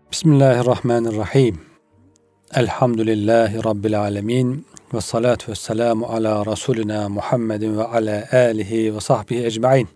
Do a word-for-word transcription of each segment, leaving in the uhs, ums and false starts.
Bismillahirrahmanirrahim. Elhamdülillahi Rabbil alemin. Ve salatu ve selamu ala Resulina Muhammedin ve ala alihi ve sahbihi ecmain.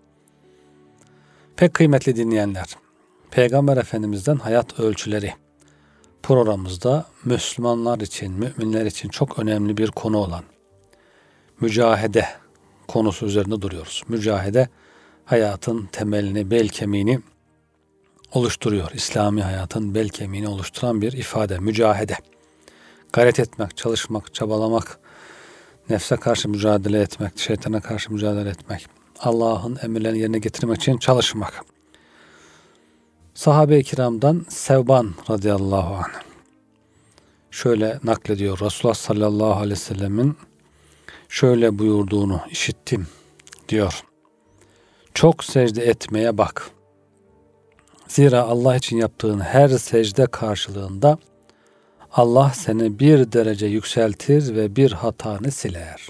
Pek kıymetli dinleyenler, Peygamber Efendimiz'den hayat ölçüleri programımızda Müslümanlar için, müminler için çok önemli bir konu olan mücahede konusu üzerinde duruyoruz. Mücahede hayatın temelini, bel kemiğini oluşturuyor. İslami hayatın bel kemiğini oluşturan bir ifade, mücahede. Gayret etmek, çalışmak, çabalamak, nefse karşı mücadele etmek, şeytana karşı mücadele etmek, Allah'ın emirlerini yerine getirmek için çalışmak. Sahabe-i kiramdan Sevban radıyallahu anh şöyle naklediyor. Resulullah sallallahu aleyhi ve sellemin şöyle buyurduğunu işittim diyor. Çok secde etmeye bak. Zira Allah için yaptığın her secde karşılığında Allah seni bir derece yükseltir ve bir hatanı siler.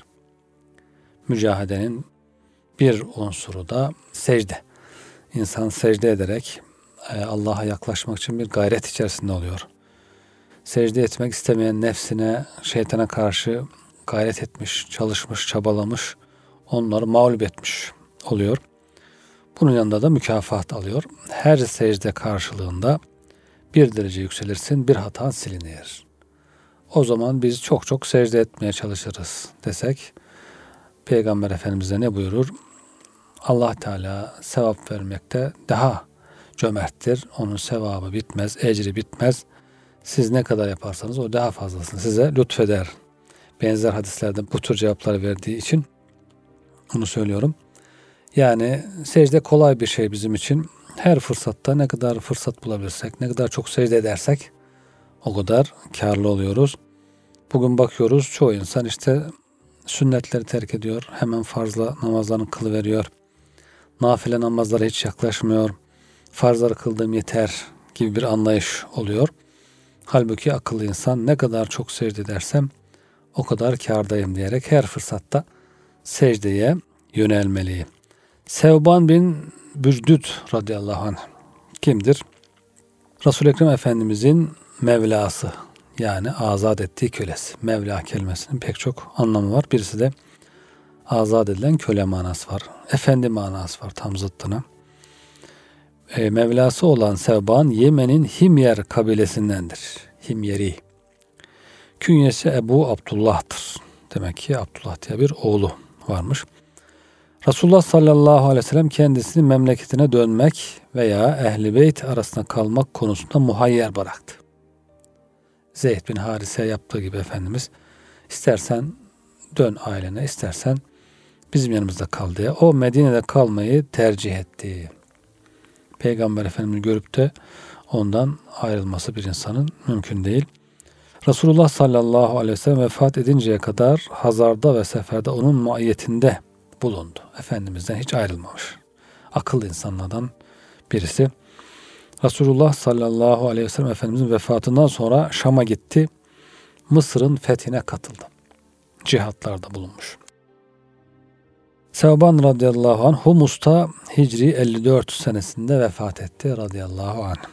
Mücahedenin bir unsuru da secde. İnsan secde ederek Allah'a yaklaşmak için bir gayret içerisinde oluyor. Secde etmek istemeyen nefsine, şeytana karşı gayret etmiş, çalışmış, çabalamış, onları mağlup etmiş oluyor. Bunun yanında da mükafat alıyor. Her secde karşılığında bir derece yükselirsin, bir hatan silinir. O zaman biz çok çok secde etmeye çalışırız desek, Peygamber Efendimiz de ne buyurur? Allah Teala sevap vermekte daha cömerttir. Onun sevabı bitmez, ecri bitmez. Siz ne kadar yaparsanız o daha fazlasını size lütfeder. Benzer hadislerde bu tür cevapları verdiği için onu söylüyorum. Yani secde kolay bir şey bizim için. Her fırsatta ne kadar fırsat bulabilirsek, ne kadar çok secde edersek o kadar karlı oluyoruz. Bugün bakıyoruz çoğu insan işte sünnetleri terk ediyor. Hemen farzla namazlarını kılıveriyor. Nafile namazlara hiç yaklaşmıyor. Farzları kıldığım yeter gibi bir anlayış oluyor. Halbuki akıllı insan ne kadar çok secde edersem o kadar kârdayım diyerek her fırsatta secdeye yönelmeliyim. Sevban bin Bücdüd radıyallahu anh kimdir? Resul-i Ekrem Efendimizin Mevlası, yani azat ettiği kölesi. Mevla kelimesinin pek çok anlamı var. Birisi de azat edilen köle manası var. Efendi manası var tam zıttına. E, Mevlası olan Sevban Yemen'in Himyer kabilesindendir. Himyeri. Künyesi Ebu Abdullah'tır. Demek ki Abdullah diye bir oğlu varmış. Resulullah sallallahu aleyhi ve sellem kendisini memleketine dönmek veya Ehl-i Beyt arasında kalmak konusunda muhayyer bıraktı. Zeyd bin Harise yaptığı gibi Efendimiz istersen dön ailene, istersen bizim yanımızda kal diye. O Medine'de kalmayı tercih etti. Peygamber Efendimiz'i görüp de ondan ayrılması bir insanın mümkün değil. Resulullah sallallahu aleyhi ve sellem vefat edinceye kadar Hazar'da ve seferde onun muayyetinde bulundu. Efendimiz'den hiç ayrılmamış. Akıllı insanlardan birisi. Resulullah sallallahu aleyhi ve sellem Efendimiz'in vefatından sonra Şam'a gitti. Mısır'ın fethine katıldı. Cihatlarda bulunmuş. Sevban radıyallahu anh Humus'ta Hicri elli dört senesinde vefat etti radıyallahu anh.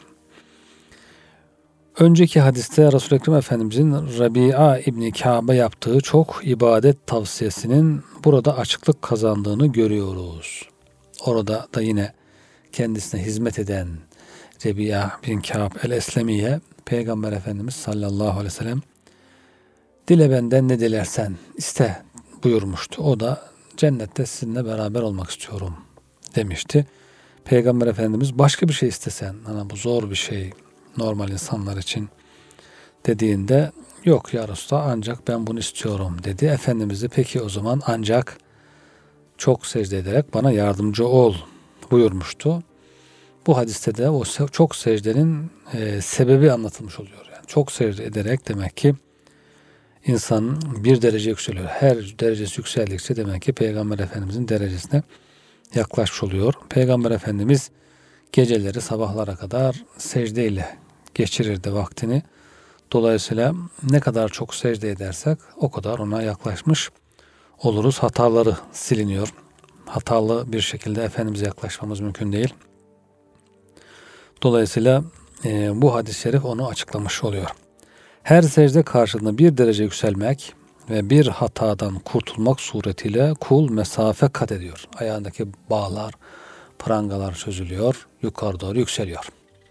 Önceki hadiste Resul-i Ekrem Efendimizin Rabia İbni Kâb'e yaptığı çok ibadet tavsiyesinin burada açıklık kazandığını görüyoruz. Orada da yine kendisine hizmet eden Rabia bin Kâb el-Eslemiye Peygamber Efendimiz sallallahu aleyhi ve sellem dile benden ne dilersen iste buyurmuştu. O da cennette sizinle beraber olmak istiyorum demişti. Peygamber Efendimiz başka bir şey istesen, hani bu zor bir şey normal insanlar için dediğinde yok ya Resulallah ancak ben bunu istiyorum dedi. Efendimiz de peki o zaman ancak çok secde ederek bana yardımcı ol buyurmuştu. Bu hadiste de o çok secdenin e, sebebi anlatılmış oluyor. Yani çok secde ederek demek ki insan bir derece yükseliyor. Her derecesi yükseldikçe demek ki Peygamber Efendimizin derecesine yaklaşmış oluyor. Peygamber Efendimiz geceleri sabahlara kadar secdeyle geçirirdi vaktini. Dolayısıyla ne kadar çok secde edersek o kadar ona yaklaşmış oluruz. Hataları siliniyor. Hatalı bir şekilde Efendimiz'e yaklaşmamız mümkün değil. Dolayısıyla e, bu hadis-i şerif onu açıklamış oluyor. Her secde karşılığında bir derece yükselmek ve bir hatadan kurtulmak suretiyle kul mesafe kat ediyor. Ayağındaki bağlar, prangalar çözülüyor, yukarı doğru yükseliyor.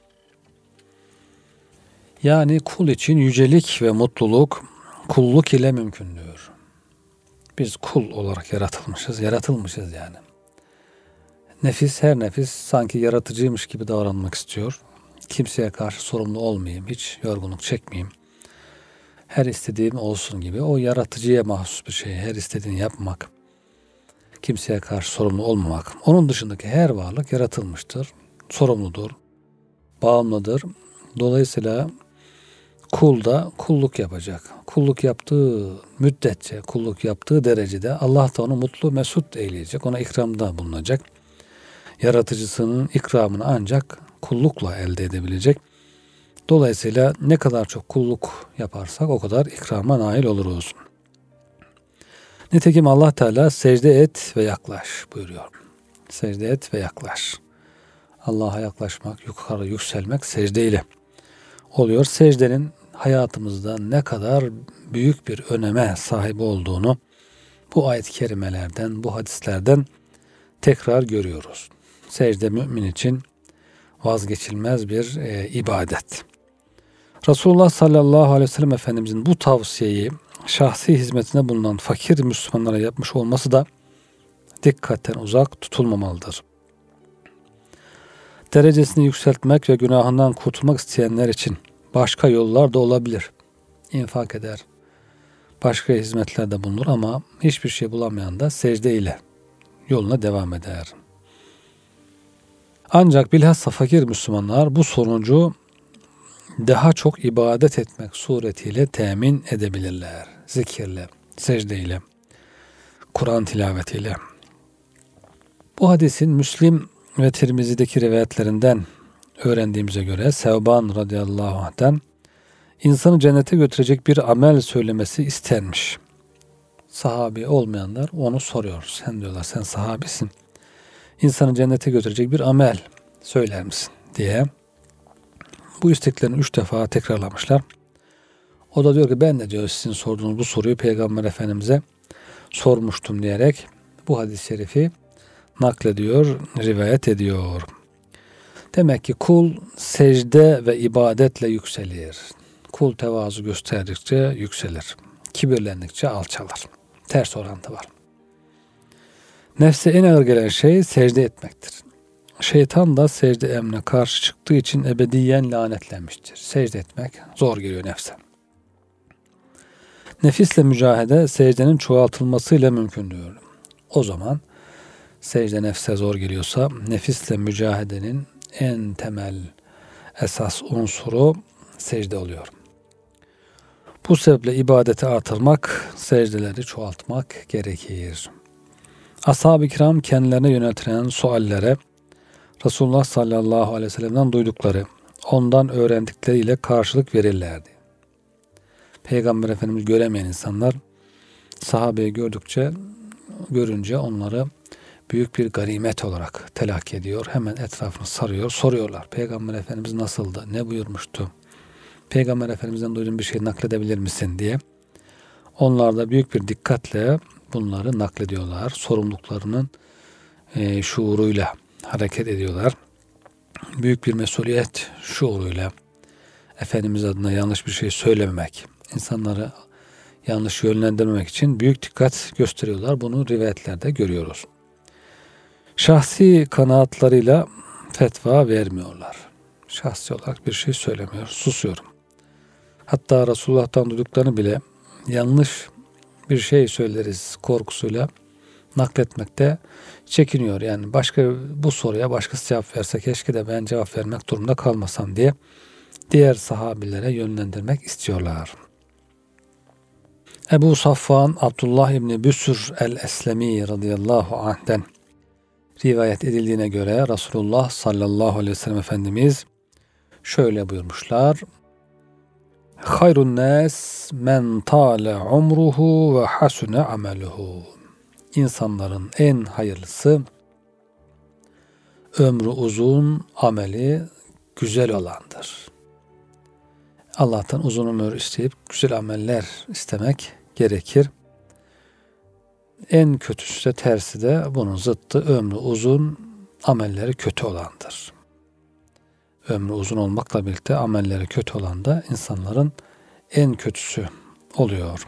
Yani kul için yücelik ve mutluluk kulluk ile mümkündür. Biz kul olarak yaratılmışız, yaratılmışız yani. Nefis, her nefis sanki yaratıcıymış gibi davranmak istiyor. Kimseye karşı sorumlu olmayayım, hiç yorgunluk çekmeyeyim. Her istediğim olsun gibi. O yaratıcıya mahsus bir şey. Her istediğini yapmak. Kimseye karşı sorumlu olmamak. Onun dışındaki her varlık yaratılmıştır. Sorumludur. Bağımlıdır. Dolayısıyla kul da kulluk yapacak. Kulluk yaptığı müddetçe, kulluk yaptığı derecede Allah da onu mutlu, mesut eyleyecek. Ona ikramda bulunacak. Yaratıcısının ikramını ancak kullukla elde edebilecek. Dolayısıyla ne kadar çok kulluk yaparsak o kadar ikrama nail oluruz. Nitekim Allah Teala secde et ve yaklaş buyuruyor. Secde et ve yaklaş. Allah'a yaklaşmak, yukarı yükselmek secdeyle oluyor. Secdenin hayatımızda ne kadar büyük bir öneme sahip olduğunu bu ayet-i kerimelerden, bu hadislerden tekrar görüyoruz. Secde mümin için vazgeçilmez bir e, ibadet. Resulullah sallallahu aleyhi ve sellem Efendimizin bu tavsiyeyi şahsi hizmetine bulunan fakir Müslümanlara yapmış olması da dikkatten uzak tutulmamalıdır. Derecesini yükseltmek ve günahından kurtulmak isteyenler için başka yollar da olabilir. İnfak eder, başka hizmetlerde bulunur ama hiçbir şey bulamayan da secde ile yoluna devam eder. Ancak bilhassa fakir Müslümanlar bu sonucu daha çok ibadet etmek suretiyle temin edebilirler. Zikirle, secdeyle, Kur'an tilavetiyle. Bu hadisin Müslim ve Tirmizi'deki rivayetlerinden öğrendiğimize göre Sevban radıyallahu anh'ten insanı cennete götürecek bir amel söylemesi istenmiş. Sahabi olmayanlar onu soruyor. Sen diyorlar, sen sahabisin. İnsanı cennete götürecek bir amel söyler misin diye. Bu isteklerini üç defa tekrarlamışlar. O da diyor ki ben de diyor sizin sorduğunuz bu soruyu Peygamber Efendimiz'e sormuştum diyerek bu hadis-i şerifi naklediyor, rivayet ediyor. Demek ki kul secde ve ibadetle yükselir. Kul tevazu gösterdikçe yükselir. Kibirlendikçe alçalır. Ters orantı var. Nefse en ağır gelen şey secde etmektir. Şeytan da secde emrine karşı çıktığı için ebediyen lanetlenmiştir. Secde etmek zor geliyor nefse. Nefisle mücadele secdenin çoğaltılmasıyla mümkündür. O zaman secde nefse zor geliyorsa nefisle mücadelenin en temel esas unsuru secde oluyor. Bu sebeple ibadeti artırmak, secdeleri çoğaltmak gerekir. Ashab-ı kiram kendilerine yöneltilen suallere Resulullah sallallahu aleyhi ve sellem'den duydukları, ondan öğrendikleriyle karşılık verirlerdi. Peygamber Efendimiz göremeyen insanlar sahabeyi gördükçe, görünce onları büyük bir ganimet olarak telakki ediyor. Hemen etrafını sarıyor, soruyorlar. Peygamber Efendimiz nasıldı, ne buyurmuştu? Peygamber Efendimiz'den duyduğun bir şey nakledebilir misin diye. Onlar da büyük bir dikkatle bunları naklediyorlar. Sorumluluklarının e, şuuruyla hareket ediyorlar. Büyük bir mesuliyet şuuruyla Efendimiz adına yanlış bir şey söylememek, insanları yanlış yönlendirmemek için büyük dikkat gösteriyorlar. Bunu rivayetlerde görüyoruz. Şahsi kanaatlarıyla fetva vermiyorlar. Şahsi olarak bir şey söylemiyor, susuyorum. Hatta Resulullah'tan duyduklarını bile yanlış bir şey söyleriz korkusuyla nakletmekte çekiniyor. Yani başka bu soruya başkası cevap verse keşke de ben cevap vermek durumunda kalmasam diye diğer sahabilere yönlendirmek istiyorlar. Ebu Safvan Abdullah İbni Büsür el-Eslemi radıyallahu anh'den rivayet edildiğine göre Resulullah sallallahu aleyhi ve sellem Efendimiz şöyle buyurmuşlar. Hayrun nas men tale umruhu ve hasune ameluhu. İnsanların en hayırlısı ömrü uzun, ameli güzel olandır. Allah'tan uzun ömür isteyip güzel ameller istemek gerekir. En kötüsü de tersi de bunun zıttı ömrü uzun, amelleri kötü olandır. Ömrü uzun olmakla birlikte amelleri kötü olan da insanların en kötüsü oluyor.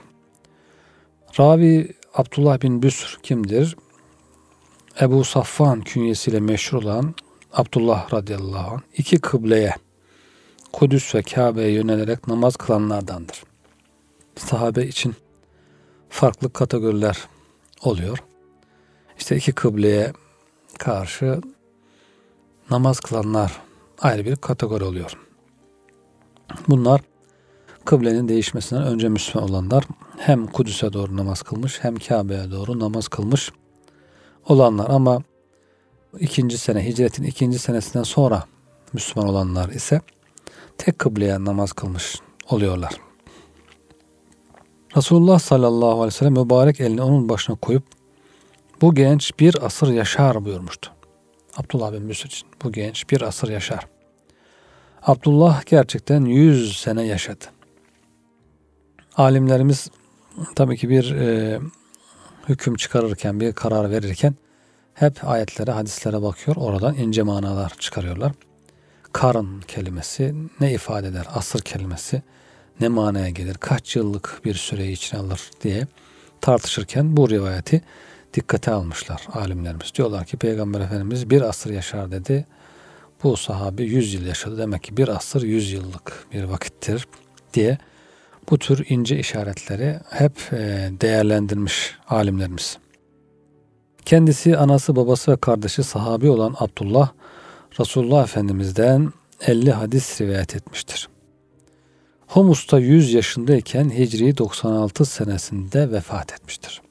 Ravi Abdullah bin Büsr kimdir? Ebu Safvan künyesiyle meşhur olan Abdullah radıyallahu anh iki kıbleye, Kudüs ve Kabe'ye yönelerek namaz kılanlardandır. Sahabe için farklı kategoriler oluyor. İşte iki kıbleye karşı namaz kılanlar ayrı bir kategori oluyor. Bunlar kıblenin değişmesinden önce Müslüman olanlar, hem Kudüs'e doğru namaz kılmış hem Kabe'ye doğru namaz kılmış olanlar, ama ikinci sene, hicretin ikinci senesinden sonra Müslüman olanlar ise tek kıbleye namaz kılmış oluyorlar. Resulullah sallallahu aleyhi ve sellem mübarek elini onun başına koyup bu genç bir asır yaşar buyurmuştu. Abdullah bin Büsr için bu genç bir asır yaşar. Abdullah gerçekten yüz sene yaşadı. Alimlerimiz tabii ki bir e, hüküm çıkarırken, bir karar verirken hep ayetlere, hadislere bakıyor. Oradan ince manalar çıkarıyorlar. Karın kelimesi ne ifade eder? Asır kelimesi ne manaya gelir? Kaç yıllık bir süreyi içine alır diye tartışırken bu rivayeti dikkate almışlar alimlerimiz. Diyorlar ki Peygamber Efendimiz bir asır yaşar dedi. Bu sahabe yüz yıl yaşadı. Demek ki bir asır yüz yıllık bir vakittir diye bu tür ince işaretleri hep değerlendirmiş alimlerimiz. Kendisi, anası, babası ve kardeşi sahabi olan Abdullah, Resulullah Efendimiz'den elli hadis rivayet etmiştir. Humus'ta yüz yaşındayken Hicri doksan altı senesinde vefat etmiştir.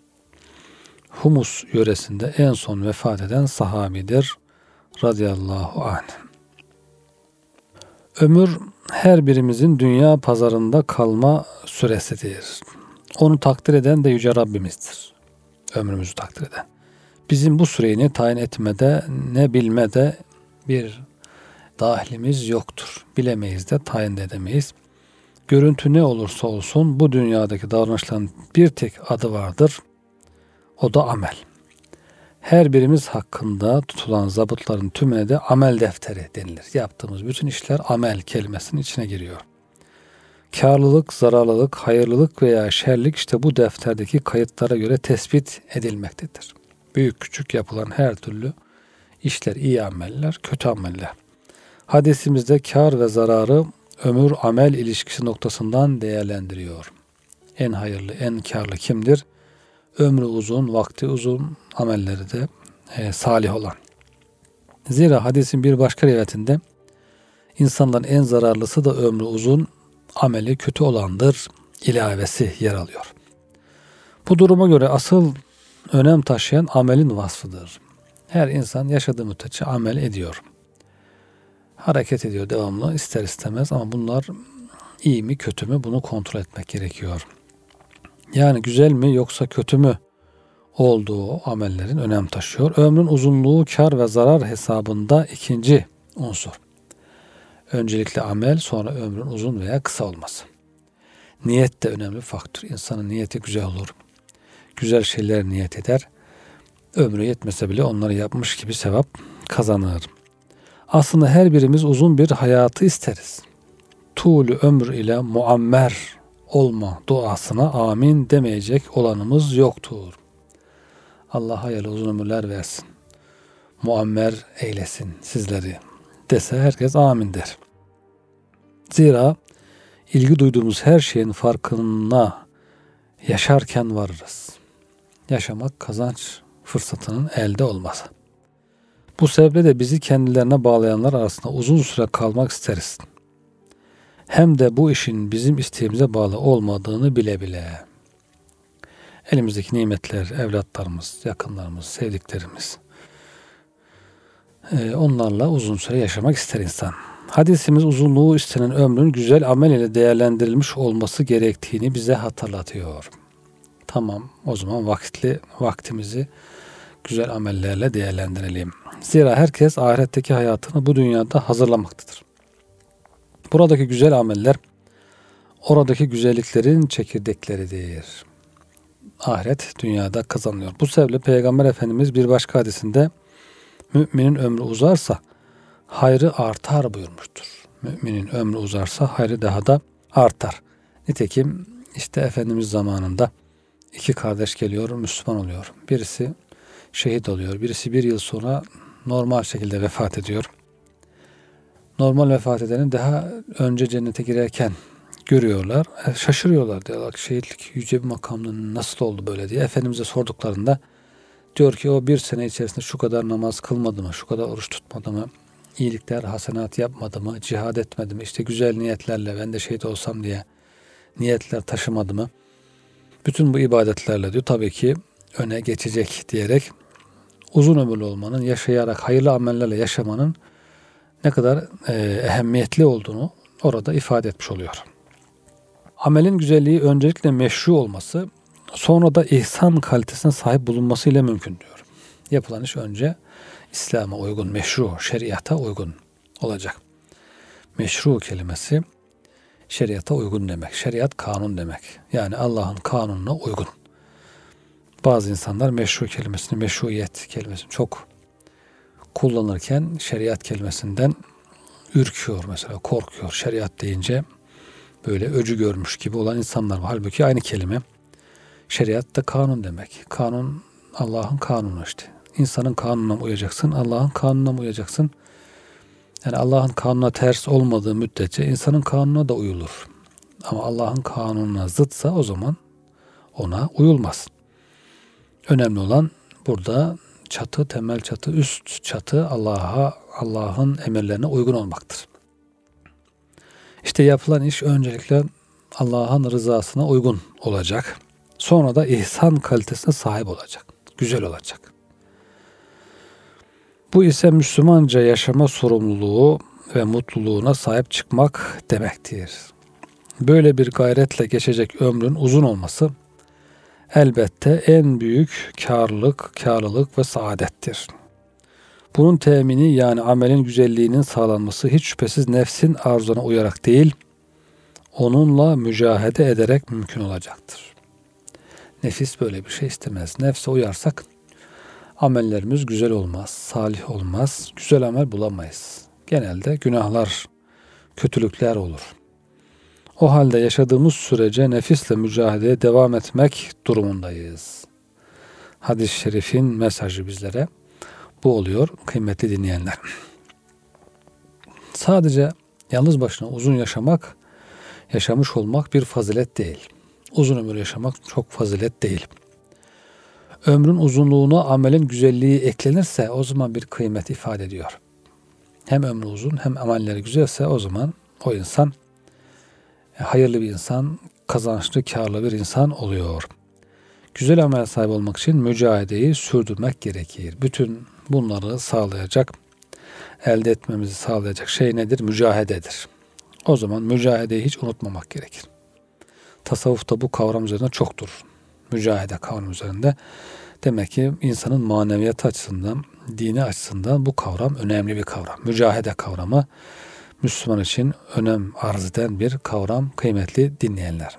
Humus yöresinde en son vefat eden sahabidir radıyallahu anh. Ömür her birimizin dünya pazarında kalma süresidir. Onu takdir eden de Yüce Rabbimizdir. Ömrümüzü takdir eden. Bizim bu süreyi ne tayin etmede ne bilmede bir dahilimiz yoktur. Bilemeyiz de tayin de edemeyiz. Görüntü ne olursa olsun bu dünyadaki davranışların bir tek adı vardır. O da amel. Her birimiz hakkında tutulan zabıtların tümüne de amel defteri denilir. Yaptığımız bütün işler amel kelimesinin içine giriyor. Kârlılık, zararlılık, hayırlılık veya şerlik işte bu defterdeki kayıtlara göre tespit edilmektedir. Büyük küçük yapılan her türlü işler, iyi ameller, kötü ameller. Hadisimizde kâr ve zararı ömür amel ilişkisi noktasından değerlendiriyor. En hayırlı, en kârlı kimdir? Ömrü uzun, vakti uzun, amelleri de e, salih olan. Zira hadisin bir başka rivayetinde insanların en zararlısı da ömrü uzun, ameli kötü olandır ilavesi yer alıyor. Bu duruma göre asıl önem taşıyan amelin vasfıdır. Her insan yaşadığı müddetçe amel ediyor. Hareket ediyor devamlı, ister istemez, ama bunlar iyi mi kötü mü bunu kontrol etmek gerekiyor. Yani güzel mi yoksa kötü mü olduğu amellerin önem taşıyor. Ömrün uzunluğu kar ve zarar hesabında ikinci unsur. Öncelikle amel, sonra ömrün uzun veya kısa olması. Niyet de önemli faktör. İnsanın niyeti güzel olur. Güzel şeyler niyet eder. Ömrü yetmese bile onları yapmış gibi sevap kazanır. Aslında her birimiz uzun bir hayatı isteriz. Tuğlu ömür ile muammer olma duasına amin demeyecek olanımız yoktur. Allah hayırlı uzun ömürler versin. Muammer eylesin sizleri dese herkes amin der. Zira ilgi duyduğumuz her şeyin farkına yaşarken varırız. Yaşamak kazanç fırsatının elde olması. Bu sebeple de bizi kendilerine bağlayanlar arasında uzun süre kalmak isteriz. Hem de bu işin bizim isteğimize bağlı olmadığını bile bile. Elimizdeki nimetler, evlatlarımız, yakınlarımız, sevdiklerimiz. Ee, onlarla uzun süre yaşamak ister insan. Hadisimiz uzunluğu istenen ömrün güzel amel ile değerlendirilmiş olması gerektiğini bize hatırlatıyor. Tamam, o zaman vakitli vaktimizi güzel amellerle değerlendirelim. Zira herkes ahiretteki hayatını bu dünyada hazırlamaktadır. Buradaki güzel ameller oradaki güzelliklerin çekirdekleridir. Ahiret dünyada kazanılıyor. Bu sebeple Peygamber Efendimiz bir başka hadisinde müminin ömrü uzarsa hayrı artar buyurmuştur. Müminin ömrü uzarsa hayrı daha da artar. Nitekim işte Efendimiz zamanında iki kardeş geliyor, Müslüman oluyor. Birisi şehit oluyor. Birisi bir yıl sonra normal şekilde vefat ediyor. Normal vefat edeni daha önce cennete girerken görüyorlar. E, şaşırıyorlar. Diyorlar ki şehitlik yüce bir makamda nasıl oldu böyle diye. Efendimiz'e sorduklarında diyor ki o bir sene içerisinde şu kadar namaz kılmadı mı? Şu kadar oruç tutmadı mı? İyilikler, hasenat yapmadı mı? Cihad etmedi mi? İşte güzel niyetlerle ben de şehit olsam diye niyetler taşımadı mı? Bütün bu ibadetlerle diyor tabii ki öne geçecek diyerek uzun ömürlü olmanın, yaşayarak hayırlı amellerle yaşamanın ne kadar e, ehemmiyetli olduğunu orada ifade etmiş oluyor. Amelin güzelliği öncelikle meşru olması, sonra da ihsan kalitesine sahip bulunması ile mümkün diyor. Yapılan iş önce İslam'a uygun, meşru, şeriata uygun olacak. Meşru kelimesi şeriata uygun demek. Şeriat kanun demek. Yani Allah'ın kanununa uygun. Bazı insanlar meşru kelimesini, meşruiyet kelimesini çok kullanırken şeriat kelimesinden ürküyor mesela, korkuyor. Şeriat deyince böyle öcü görmüş gibi olan insanlar var. Halbuki aynı kelime. Şeriat da kanun demek. Kanun Allah'ın kanunu işte. İnsanın kanununa mı uyacaksın? Allah'ın kanununa mı uyacaksın? Yani Allah'ın kanununa ters olmadığı müddetçe insanın kanununa da uyulur. Ama Allah'ın kanununa zıtsa o zaman ona uyulmaz. Önemli olan burada çatı, temel çatı, üst çatı Allah'a, Allah'ın emirlerine uygun olmaktır. İşte yapılan iş öncelikle Allah'ın rızasına uygun olacak. Sonra da ihsan kalitesine sahip olacak. Güzel olacak. Bu ise Müslümanca yaşama sorumluluğu ve mutluluğuna sahip çıkmak demektir. Böyle bir gayretle geçecek ömrün uzun olması elbette en büyük kârlılık, kârlılık ve saadettir. Bunun temini yani amelin güzelliğinin sağlanması hiç şüphesiz nefsin arzuna uyarak değil, onunla mücahede ederek mümkün olacaktır. Nefis böyle bir şey istemez. Nefse uyarsak amellerimiz güzel olmaz, salih olmaz, güzel amel bulamayız. Genelde günahlar, kötülükler olur. O halde yaşadığımız sürece nefisle mücadeleye devam etmek durumundayız. Hadis-i şerifin mesajı bizlere bu oluyor kıymetli dinleyenler. Sadece yalnız başına uzun yaşamak, yaşamış olmak bir fazilet değil. Uzun ömür yaşamak çok fazilet değil. Ömrün uzunluğuna amelin güzelliği eklenirse o zaman bir kıymet ifade ediyor. Hem ömrü uzun hem amelleri güzelse o zaman o insan hayırlı bir insan, kazançlı, kârlı bir insan oluyor. Güzel amel sahibi olmak için mücadeleyi sürdürmek gerekir. Bütün bunları sağlayacak, elde etmemizi sağlayacak şey nedir? Mücahededir. O zaman mücadeleyi hiç unutmamak gerekir. Tasavvufta bu kavram üzerinde çoktur. Mücadele kavramı üzerinde. Demek ki insanın maneviyatı açısından, dini açısından bu kavram önemli bir kavram. Mücadele kavramı Müslüman için önem arz eden bir kavram kıymetli dinleyenler.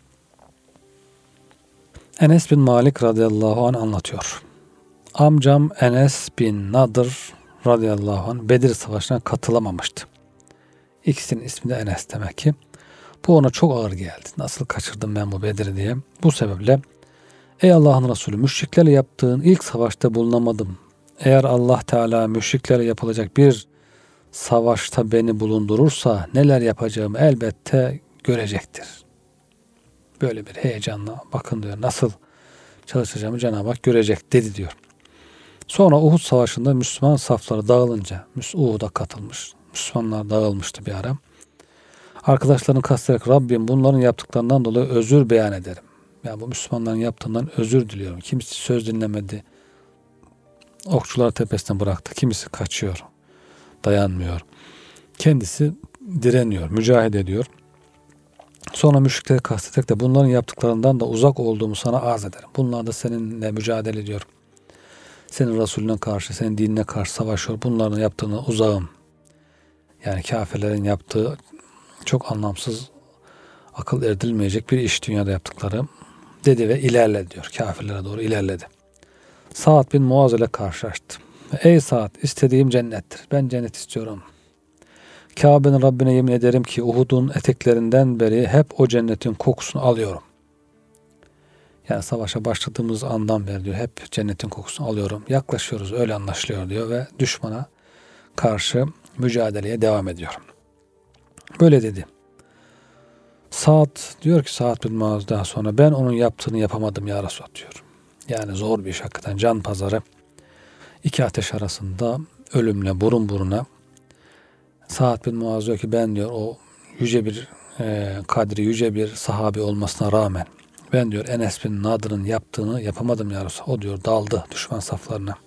Enes bin Malik radıyallahu anh anlatıyor. Amcam Enes bin Nadır radıyallahu anh Bedir Savaşı'na katılamamıştı. İkisinin ismi de Enes demek ki. Bu ona çok ağır geldi. Nasıl kaçırdım ben bu Bedir'i diye. Bu sebeple ey Allah'ın Resulü müşriklerle yaptığın ilk savaşta bulunamadım. Eğer Allah Teala müşriklerle yapılacak bir savaşta beni bulundurursa neler yapacağımı elbette görecektir. Böyle bir heyecanla bakın diyor nasıl çalışacağımı Cenab-ı Hak görecek dedi diyor. Sonra Uhud Savaşı'nda Müslüman safları dağılınca Uhud'a katılmış. Müslümanlar dağılmıştı bir ara. Arkadaşlarını kastederek Rabbim bunların yaptıklarından dolayı özür beyan ederim. Yani bu Müslümanların yaptığından özür diliyorum. Kimisi söz dinlemedi. Okçular tepesine bıraktı. Kimisi kaçıyor. Dayanmıyor. Kendisi direniyor. Mücahede ediyor. Sonra müşrikleri kastederek de bunların yaptıklarından da uzak olduğumu sana arz ederim. Bunlar da seninle mücadele ediyor. Senin Resulüne karşı, senin dinine karşı savaşıyor. Bunların yaptığını uzağım. Yani kafirlerin yaptığı çok anlamsız, akıl erdirilmeyecek bir iş dünyada yaptıkları dedi ve ilerledi diyor. Kafirlere doğru ilerledi. Sa'd bin Muaz ile karşılaştı. Ey Sa'd, istediğim cennettir. Ben cennet istiyorum. Kabe'nin Rabbine yemin ederim ki Uhud'un eteklerinden beri hep o cennetin kokusunu alıyorum. Yani savaşa başladığımız andan beri diyor hep cennetin kokusunu alıyorum. Yaklaşıyoruz, öyle anlaşılıyor diyor ve düşmana karşı mücadeleye devam ediyor. Böyle dedi. Sa'd diyor ki Sa'd bin Muaz daha sonra ben onun yaptığını yapamadım ya Resulallah diyor. Yani zor bir iş hakikaten, can pazarı. İki ateş arasında ölümle burun buruna. Sa'd bin Muaz diyor ki ben diyor o yüce bir e, kadri, yüce bir sahabi olmasına rağmen ben diyor Enes bin Nadır'ın yaptığını yapamadım ya Resulallah. O diyor daldı düşman saflarına.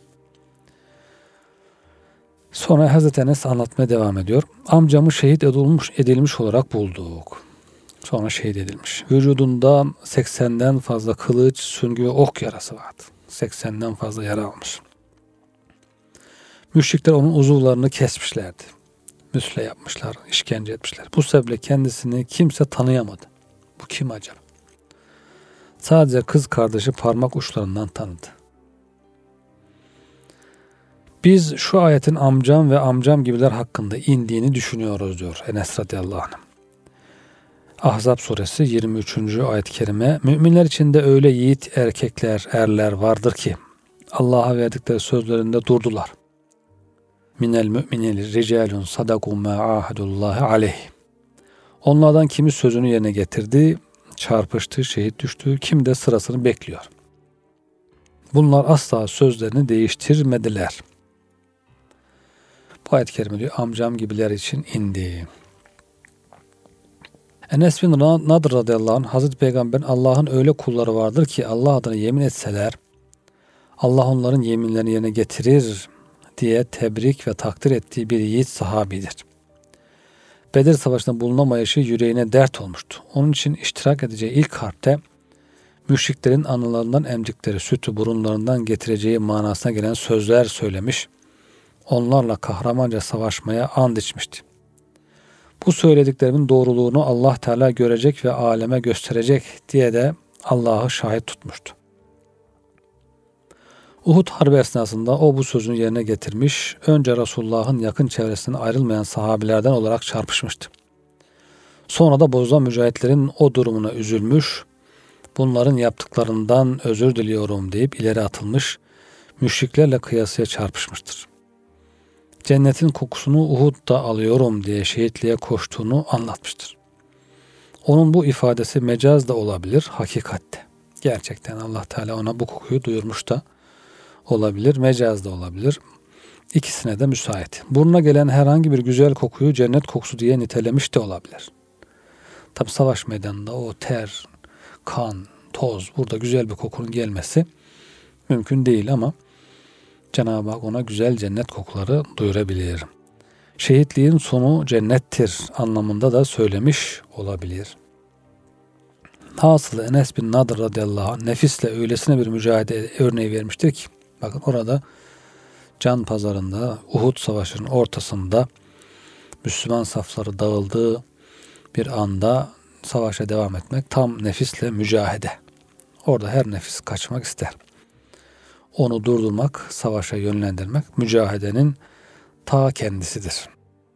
Sonra Hazreti Enes anlatmaya devam ediyor. Amcamı şehit edilmiş, edilmiş olarak bulduk. Sonra şehit edilmiş. Vücudunda seksenden fazla kılıç, süngü ve ok yarası vardı. seksenden fazla yara almış. Müşrikler onun uzuvlarını kesmişlerdi. Müsle yapmışlar, işkence etmişler. Bu sebeple kendisini kimse tanıyamadı. Bu kim acaba? Sadece kız kardeşi parmak uçlarından tanıdı. Biz şu ayetin amcam ve amcam gibiler hakkında indiğini düşünüyoruz diyor Enes radıyallahu anh. Ahzab suresi yirmi üçüncü ayet-i kerime. Müminler içinde öyle yiğit erkekler, erler vardır ki Allah'a verdikleri sözlerinde durdular. Minel mümineli ricalun sadaku ma ahadullahi aleyh. Onlardan kimi sözünü yerine getirdi, çarpıştı, şehit düştü, kim de sırasını bekliyor. Bunlar asla sözlerini değiştirmediler. Bu ayet-i kerime diyor amcam gibiler için indi. Enes bin Nadir radıyallahu anh Hazreti Peygamber'in Allah'ın öyle kulları vardır ki Allah adına yemin etseler Allah onların yeminlerini yerine getirir diye tebrik ve takdir ettiği bir yiğit sahabidir. Bedir Savaşı'nda bulunamayışı yüreğine dert olmuştu. Onun için iştirak edeceği ilk harpte müşriklerin anılarından emdikleri sütü burunlarından getireceği manasına gelen sözler söylemiş, onlarla kahramanca savaşmaya and içmişti. Bu söylediklerimin doğruluğunu Allah Teala görecek ve aleme gösterecek diye de Allah'ı şahit tutmuştu. Uhud Harbi esnasında o bu sözünü yerine getirmiş, önce Resulullah'ın yakın çevresinden ayrılmayan sahabilerden olarak çarpışmıştı. Sonra da bozulan mücahitlerin o durumuna üzülmüş, bunların yaptıklarından özür diliyorum deyip ileri atılmış, müşriklerle kıyasıya çarpışmıştır. Cennetin kokusunu Uhud'da alıyorum diye şehitliğe koştuğunu anlatmıştır. Onun bu ifadesi mecaz da olabilir, hakikatte. Gerçekten Allah Teala ona bu kokuyu duyurmuş da olabilir, mecaz da olabilir. İkisine de müsait. Burnuna gelen herhangi bir güzel kokuyu cennet kokusu diye nitelemiş de olabilir. Tabi savaş meydanında o ter, kan, toz, burada güzel bir kokunun gelmesi mümkün değil ama Cenab-ı Hak ona güzel cennet kokuları duyurabilir. Şehitliğin sonu cennettir anlamında da söylemiş olabilir. Hasılı Enes bin Nadir radıyallahu anh nefisle öylesine bir mücadele örneği vermiştir ki bakın orada can pazarında Uhud savaşının ortasında Müslüman safları dağıldığı bir anda savaşa devam etmek tam nefisle mücahede. Orada her nefis kaçmak ister. Onu durdurmak, savaşa yönlendirmek mücahedenin ta kendisidir.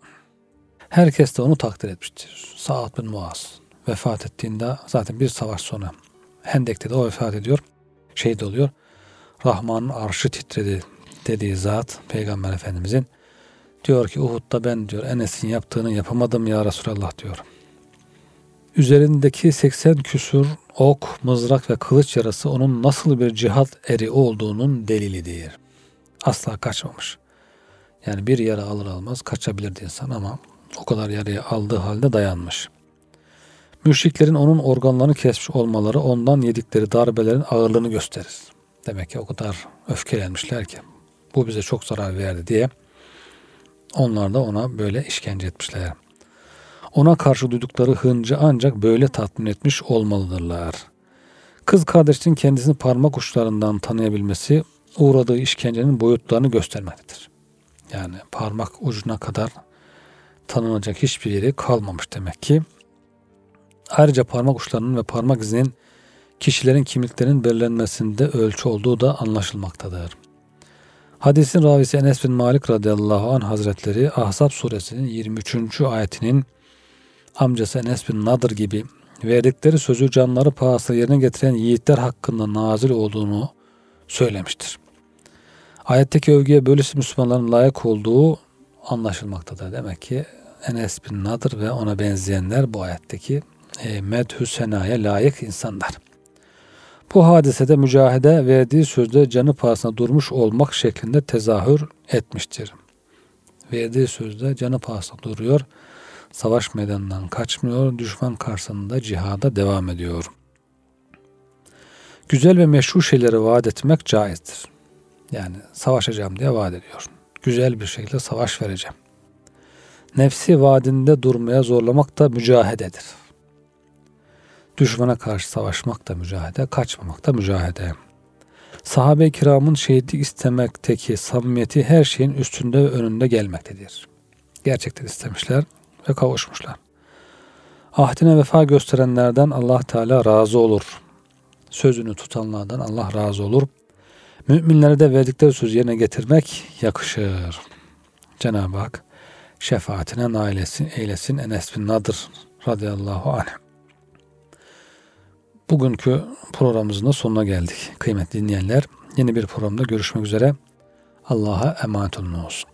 Herkes de onu takdir etmiştir. Sa'd bin Muaz vefat ettiğinde zaten bir savaş sonra Hendek'te de o vefat ediyor. Şehit oluyor. Rahman'ın arşı titredi dediği zat Peygamber Efendimizin diyor ki Uhud'da ben diyor Enes'in yaptığını yapamadım ya Resulallah diyor. Üzerindeki seksen küsur ok, mızrak ve kılıç yarası onun nasıl bir cihat eri olduğunun delilidir. Asla kaçmamış. Yani bir yara alır almaz kaçabilirdi insan ama o kadar yarayı aldığı halde dayanmış. Müşriklerin onun organlarını kesmiş olmaları ondan yedikleri darbelerin ağırlığını gösterir. Demek ki o kadar öfkelenmişler ki bu bize çok zarar verdi diye onlar da ona böyle işkence etmişler. Ona karşı duydukları hıncı ancak böyle tatmin etmiş olmalıdırlar. Kız kardeşinin kendisini parmak uçlarından tanıyabilmesi uğradığı işkencenin boyutlarını göstermektedir. Yani parmak ucuna kadar tanınacak hiçbir yeri kalmamış demek ki. Ayrıca parmak uçlarının ve parmak izinin kişilerin kimliklerinin belirlenmesinde ölçü olduğu da anlaşılmaktadır. Hadisin ravisi Enes bin Malik radıyallahu anh hazretleri Ahzab suresinin yirmi üçüncü ayetinin amcası Enes bin Nadır gibi verdikleri sözü canları pahasına yerine getiren yiğitler hakkında nazil olduğunu söylemiştir. Ayetteki övgüye böylesi Müslümanların layık olduğu anlaşılmaktadır. Demek ki Enes bin Nadır ve ona benzeyenler bu ayetteki e, medhü senaya layık insanlar. Bu hadisede mücahede verdiği sözde canı pahasına durmuş olmak şeklinde tezahür etmiştir. Verdiği sözde canı pahasına duruyor, savaş meydanından kaçmıyor, düşman karşısında cihada devam ediyor. Güzel ve meşru şeyleri vaat etmek caizdir. Yani savaşacağım diye vaat ediyor. Güzel bir şekilde savaş vereceğim. Nefsi vaadinde durmaya zorlamak da mücahededir. Düşmana karşı savaşmak da mücahede, kaçmamak da mücahede. Sahabe-i kiramın şehitlik istemekteki samimiyeti her şeyin üstünde ve önünde gelmektedir. Gerçekten istemişler ve kavuşmuşlar. Ahdine vefa gösterenlerden Allah Teala razı olur. Sözünü tutanlardan Allah razı olur. Müminlere de verdikleri sözü yerine getirmek yakışır. Cenab-ı Hak şefaatine nail eylesin, eylesin Enes bin Nadır radıyallahu anh. Bugünkü programımızın da sonuna geldik. Kıymetli dinleyenler, yeni bir programda görüşmek üzere. Allah'a emanet olun olsun.